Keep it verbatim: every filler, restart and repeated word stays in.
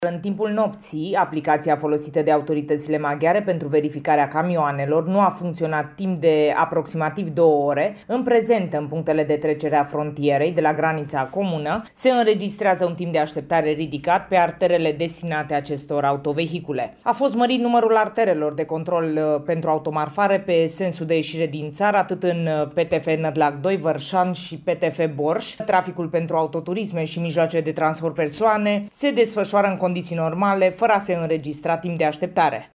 În timpul nopții, aplicația folosită de autoritățile maghiare pentru verificarea camioanelor nu a funcționat timp de aproximativ două ore. În prezent, în punctele de trecere a frontierei de la granița comună, se înregistrează un timp de așteptare ridicat pe arterele destinate acestor autovehicule. A fost mărit numărul arterelor de control pentru automarfare pe sensul de ieșire din țară, atât în P T F Nădlac doi, Vărșan și P T F Borș. Traficul pentru autoturisme și mijloace de transport persoane se desfășoară în condiții normale, fără a se înregistra timp de așteptare.